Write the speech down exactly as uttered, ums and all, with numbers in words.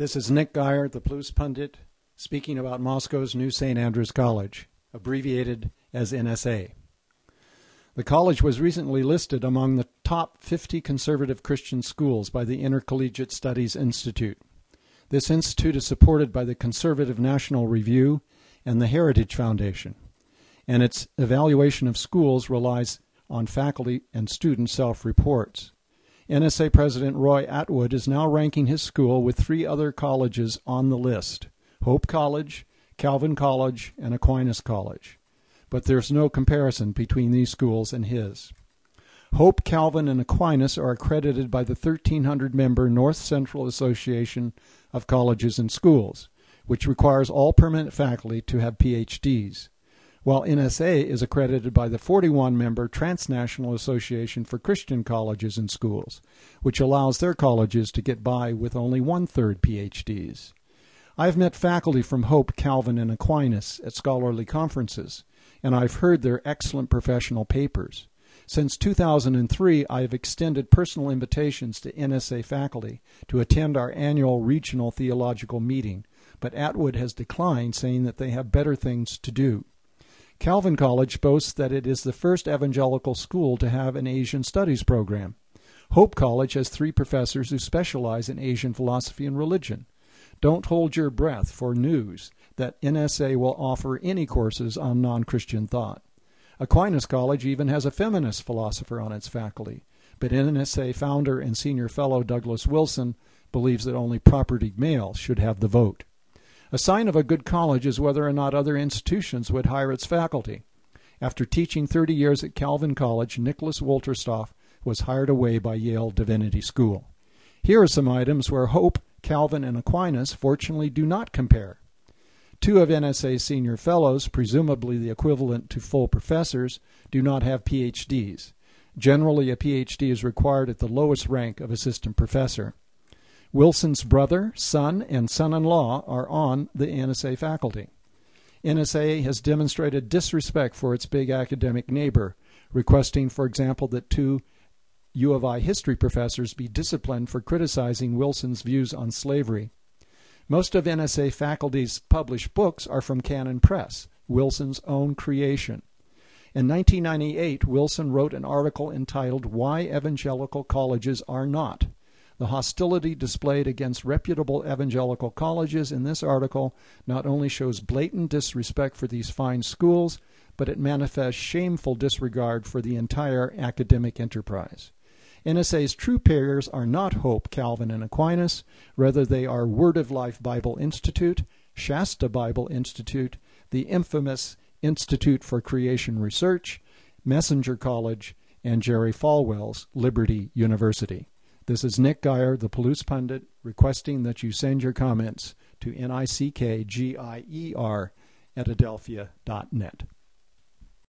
This is Nick Geyer, the Plus Pundit, speaking about Moscow's new Saint Andrews College, abbreviated as N S A. The college was recently listed among the top fifty conservative Christian schools by the Intercollegiate Studies Institute. This institute is supported by the Conservative National Review and the Heritage Foundation, and its evaluation of schools relies on faculty and student self-reports. N S A President Roy Atwood is now ranking his school with three other colleges on the list: Hope College, Calvin College, and Aquinas College. But there's no comparison between these schools and his. Hope, Calvin, and Aquinas are accredited by the thirteen hundred member North Central Association of Colleges and Schools, which requires all permanent faculty to have P H Ds, while N S A is accredited by the forty-one member Transnational Association for Christian Colleges and Schools, which allows their colleges to get by with only one-third P H Ds. I've met faculty from Hope, Calvin, and Aquinas at scholarly conferences, and I've heard their excellent professional papers. Since two thousand three, I have extended personal invitations to N S A faculty to attend our annual regional theological meeting, but Atwood has declined, saying that they have better things to do. Calvin College boasts that it is the first evangelical school to have an Asian studies program. Hope College has three professors who specialize in Asian philosophy and religion. Don't hold your breath for news that N S A will offer any courses on non-Christian thought. Aquinas College even has a feminist philosopher on its faculty, but N S A founder and senior fellow Douglas Wilson believes that only propertied males should have the vote. A sign of a good college is whether or not other institutions would hire its faculty. After teaching thirty years at Calvin College, Nicholas Wolterstorff was hired away by Yale Divinity School. Here are some items where Hope, Calvin, and Aquinas fortunately do not compare. Two of N S A's senior fellows, presumably the equivalent to full professors, do not have P H Ds. Generally, a P H D is required at the lowest rank of assistant professor. Wilson's brother, son, and son-in-law are on the N S A faculty. N S A has demonstrated disrespect for its big academic neighbor, requesting, for example, that two U of I history professors be disciplined for criticizing Wilson's views on slavery. Most of N S A faculty's published books are from Canon Press, Wilson's own creation. In nineteen ninety-eight, Wilson wrote an article entitled "Why Evangelical Colleges Are Not." The hostility displayed against reputable evangelical colleges in this article not only shows blatant disrespect for these fine schools, but it manifests shameful disregard for the entire academic enterprise. N S A's true peers are not Hope, Calvin, and Aquinas. Rather, they are Word of Life Bible Institute, Shasta Bible Institute, the infamous Institute for Creation Research, Messenger College, and Jerry Falwell's Liberty University. This is Nick Geyer, the Plus Pundit, requesting that you send your comments to N I C K G I E R at adelphia dot net.